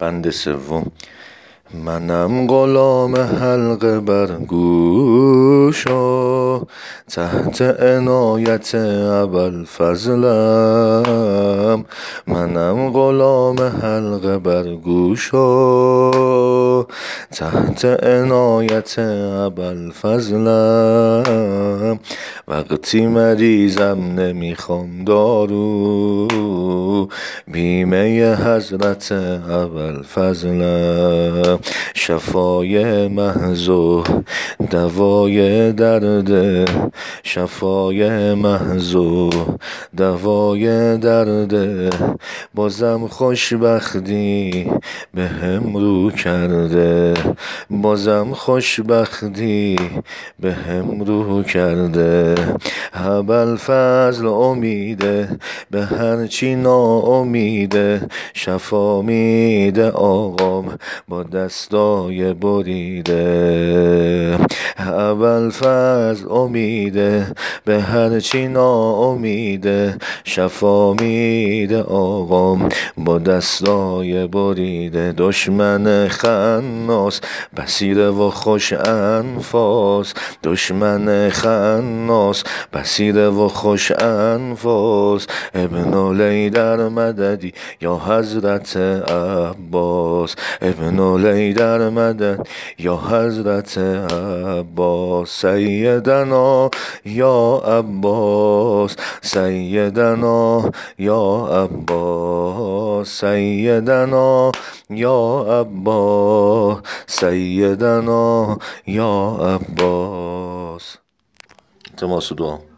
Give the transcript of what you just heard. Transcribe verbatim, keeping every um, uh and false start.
بند سوم. منم غلام حلقه بر گوشا، تحت عنایت ابوالفضلم. منم غلام حلقه بر گوشا، تحت عنایت ابوالفضلم. وقتی مریضم نمیخوام دارو، بیمه حضرت ابوالفضلم. شفای محض و دوای درده، شفای محض و دوای درده. بازم خوشبختی به هم رو کرده، بازم خوشبختی به هم رو کرده. ابوالفضل امیده به هرچی ناامیده، شفا میده آقام با دستای بریده. ابوالفضل امیده به هرچی ناامیده، شفا میده آقام با دستای بریده. دشمن خناس بصیره و خوش انفاس، دشمن خناس بصیره و خوش انفاس. ابن لیدر مددی یا حضرت عباس، ابن لیدر مدد یا حضرت عباس. سیدنا یا عباس، سیدنا یا عباس، سیدنا یا عباس، سیدنا یا عباس. تماس دعا.